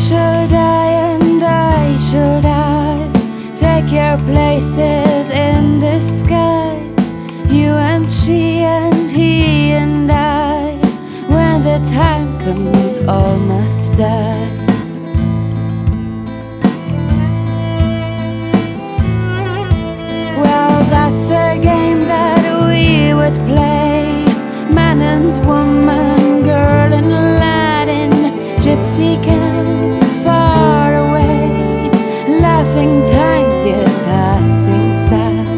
shall die and I shall die. Take your places in the sky. You and she and he and I. When the time comes, all must die. Well, that's a game that we would play. Man and woman, girl and lad in gypsy camps far away. Laughing times yet passing sad.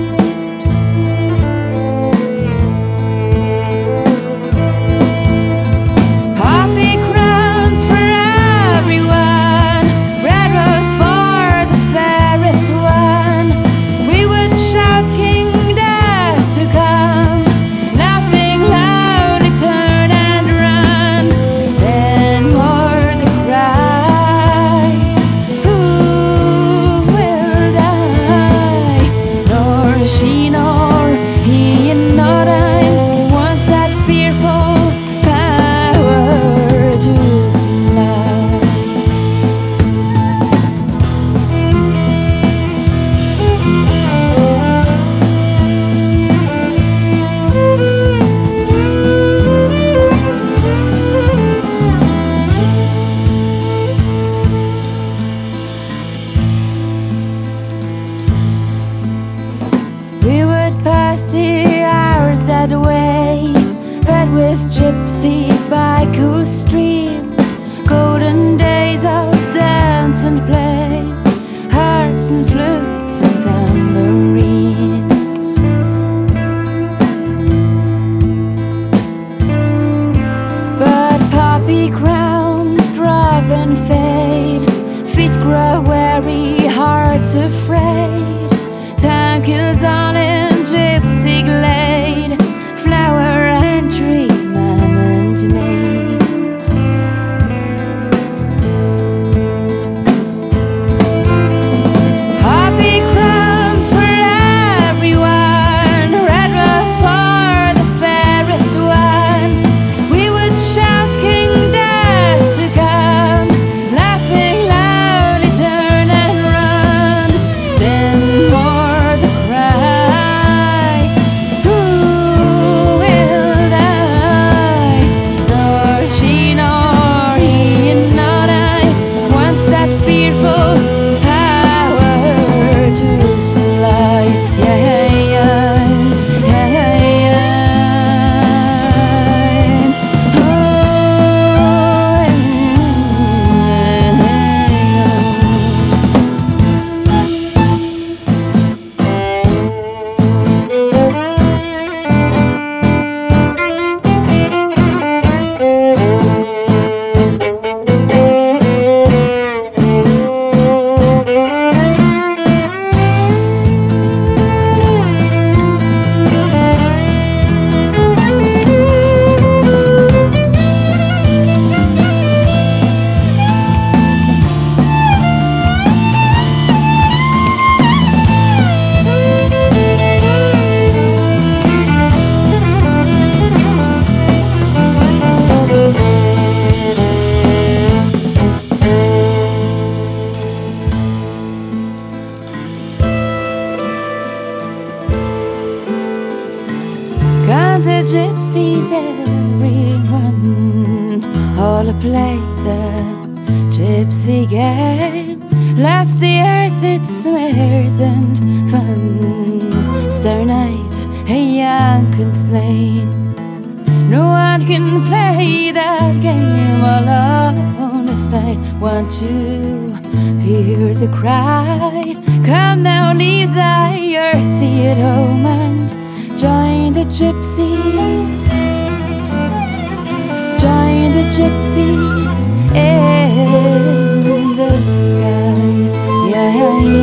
Poppy crowns for everyone, red rose for the fairest one. We would shout King Death to come, laughing loudly turn and run. Then more the cry, who will die? Nor she nor he nor I want that fearful power to fly. We would pass the hours that way, bed with gypsies by cool streams, golden days of dance and play, harps and flutes and tambourines. But poppy crowns drop and fade, feet grow weary, hearts afraid. Time kills all in gypsy glade, flower and tree, man and maid. Poppy crowns for everyone, red rose for the fairest one. We would shout King Death to come, laughing loudly turn and run. Then more the cry, who will die? Nor she nor he nor I want that fearful power to fly. Yeah, yeah, yeah, yeah. Oh, count the gypsies, everyone, all play the gypsy game. Left the earth its mirth and fun. Star nights, a young complain. No one can play that game alone. As I want to hear the cry. Come now, leave thy earthy home and join the gypsies. Join the gypsies in the sky. Yeah, yeah, yeah.